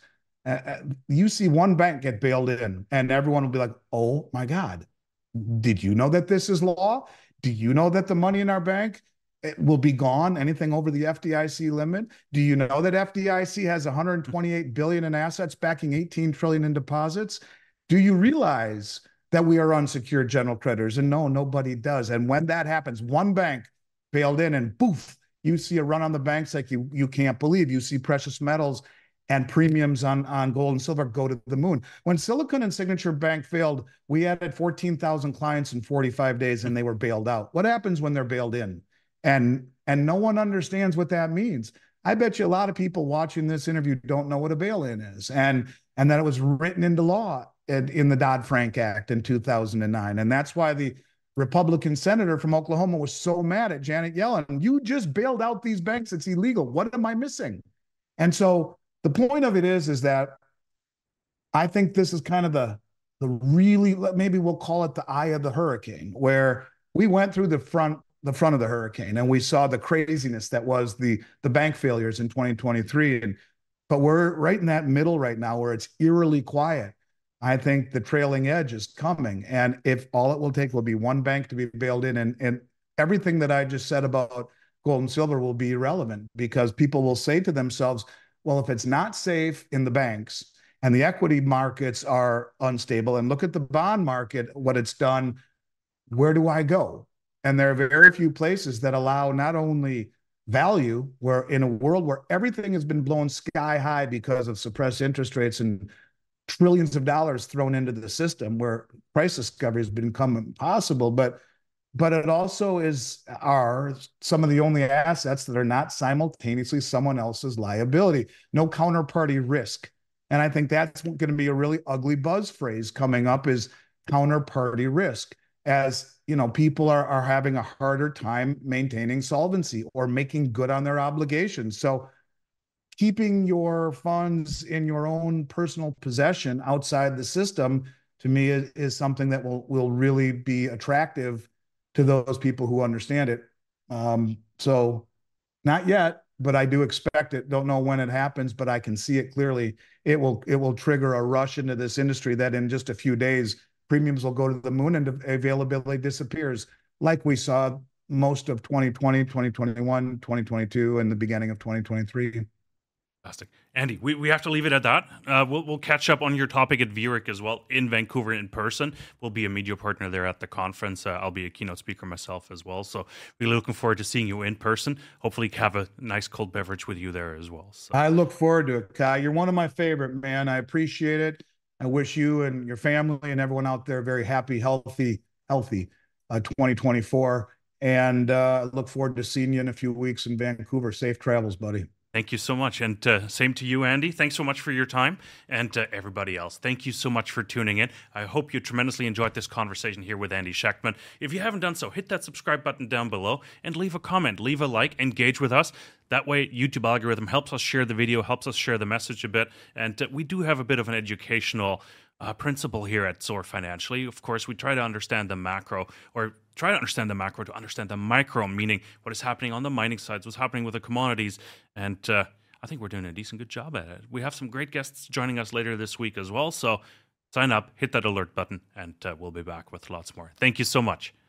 You see one bank get bailed in, and everyone will be like, oh my God, did you know that this is law? Do you know that the money in our bank it will be gone, anything over the FDIC limit? Do you know that FDIC has 128 billion in assets backing 18 trillion in deposits? Do you realize that we are unsecured general creditors? And no, nobody does. And when that happens, one bank bailed in and poof, you see a run on the banks like you can't believe. You see precious metals and premiums on gold and silver go to the moon. When Silicon and Signature Bank failed, we added 14,000 clients in 45 days and they were bailed out. What happens when they're bailed in? And no one understands what that means. I bet you a lot of people watching this interview don't know what a bail-in is, and that it was written into law in the Dodd-Frank Act in 2009. And that's why the Republican senator from Oklahoma was so mad at Janet Yellen. You just bailed out these banks. It's illegal. What am I missing? And so the point of it is that I think this is kind of the really, maybe we'll call it the eye of the hurricane, where we went through the front of the hurricane and we saw the craziness that was the bank failures in 2023. But we're right in that middle right now where it's eerily quiet. I think the trailing edge is coming. And if all it will take will be one bank to be bailed in, and everything that I just said about gold and silver will be irrelevant, because people will say to themselves, well, if it's not safe in the banks and the equity markets are unstable, and look at the bond market, what it's done, where do I go? And there are very few places that allow not only value, where in a world where everything has been blown sky high because of suppressed interest rates and trillions of dollars thrown into the system, where price discovery has become impossible, but it also are some of the only assets that are not simultaneously someone else's liability, no counterparty risk. And I think that's going to be a really ugly buzz phrase coming up, is counterparty risk, as you know, people are having a harder time maintaining solvency or making good on their obligations. So keeping your funds in your own personal possession outside the system, to me, is something that will really be attractive to those people who understand it. So not yet, but I do expect it. Don't know when it happens, but I can see it clearly. It will trigger a rush into this industry that in just a few days, premiums will go to the moon and availability disappears, like we saw most of 2020, 2021, 2022, and the beginning of 2023. Fantastic. Andy, we have to leave it at that. We'll catch up on your topic at VRIC as well in Vancouver in person. We'll be a media partner there at the conference. I'll be a keynote speaker myself as well. So really looking forward to seeing you in person. Hopefully have a nice cold beverage with you there as well. So. I look forward to it, Kai. You're one of my favorite, man. I appreciate it. I wish you and your family and everyone out there very happy, healthy 2024. And look forward to seeing you in a few weeks in Vancouver. Safe travels, buddy. Thank you so much. And same to you, Andy. Thanks so much for your time. And everybody else, thank you so much for tuning in. I hope you tremendously enjoyed this conversation here with Andy Schectman. If you haven't done so, hit that subscribe button down below and leave a comment, leave a like, engage with us. That way, YouTube algorithm helps us share the video, helps us share the message a bit. And we do have a bit of an educational principle here at SOAR Financially. Of course, we try to understand the macro, or try to understand the macro to understand the micro, meaning what is happening on the mining sides, what's happening with the commodities. And I think we're doing a decent good job at it. We have some great guests joining us later this week as well. So sign up, hit that alert button, and we'll be back with lots more. Thank you so much.